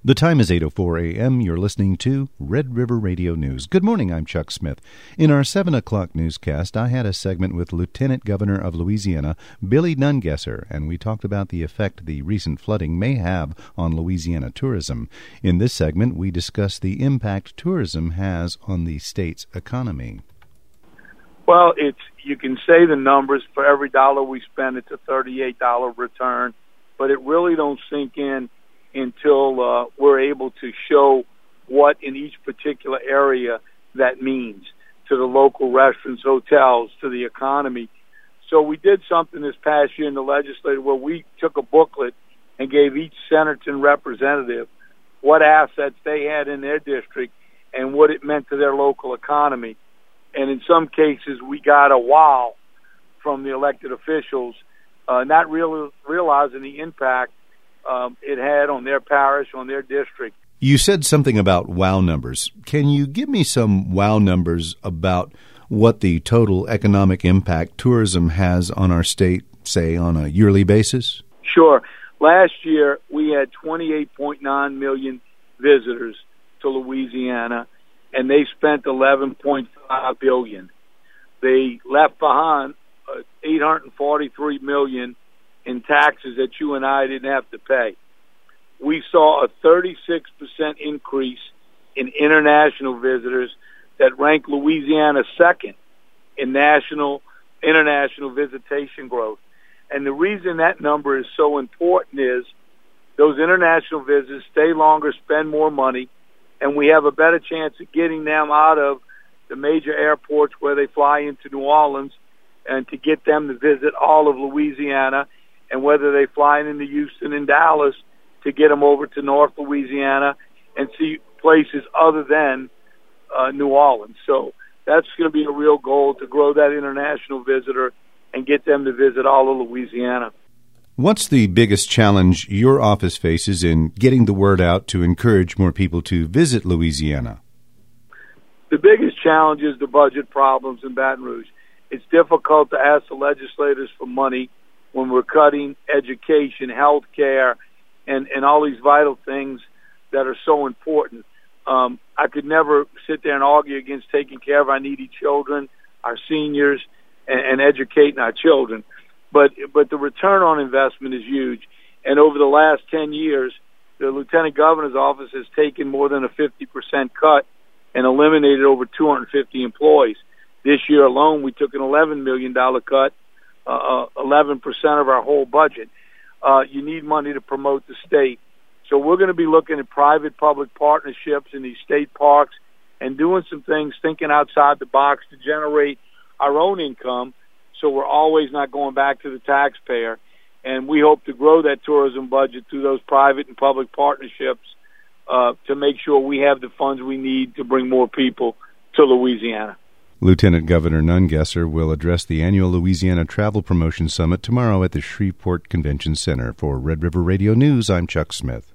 The time is 8:04 a.m. You're listening to Red River Radio News. Good morning, I'm Chuck Smith. In our 7 o'clock newscast, I had a segment with Lieutenant Governor of Louisiana, Billy Nungesser, and we talked about the effect the recent flooding may have on Louisiana tourism. In this segment, we discuss the impact tourism has on the state's economy. Well, you can say the numbers. For every dollar we spend, it's a $38 return, but it really don't sink in until we're able to show what in each particular area that means to the local restaurants, hotels, to the economy. So we did something this past year in the legislature where we took a booklet and gave each senator and representative what assets they had in their district and what it meant to their local economy. And in some cases, we got a wow from the elected officials, not really realizing the impact it had on their parish, on their district. You said something about wow numbers. Can you give me some wow numbers about what the total economic impact tourism has on our state, say, on a yearly basis? Sure. Last year, we had 28.9 million visitors to Louisiana, and they spent $11.5 billion. They left behind $843 million in taxes that you and I didn't have to pay. We saw a 36% increase in international visitors that ranked Louisiana second in international visitation growth. And the reason that number is so important is those international visitors stay longer, spend more money, and we have a better chance of getting them out of the major airports where they fly into New Orleans and to get them to visit all of Louisiana, and whether they fly into Houston and Dallas to get them over to North Louisiana and see places other than New Orleans. So that's going to be a real goal, to grow that international visitor and get them to visit all of Louisiana. What's the biggest challenge your office faces in getting the word out to encourage more people to visit Louisiana? The biggest challenge is the budget problems in Baton Rouge. It's difficult to ask the legislators for money when we're cutting education, health care, and all these vital things that are so important. I could never sit there and argue against taking care of our needy children, our seniors, and educating our children. But the return on investment is huge. And over the last 10 years, the Lieutenant Governor's office has taken more than a 50% cut and eliminated over 250 employees. This year alone, we took an $11 million cut, 11% of our whole budget. You need money to promote the state. So we're going to be looking at private-public partnerships in these state parks and doing some things, thinking outside the box to generate our own income, so we're always not going back to the taxpayer. And we hope to grow that tourism budget through those private and public partnerships to make sure we have the funds we need to bring more people to Louisiana. Lieutenant Governor Nungesser will address the annual Louisiana Travel Promotion Summit tomorrow at the Shreveport Convention Center. For Red River Radio News, I'm Chuck Smith.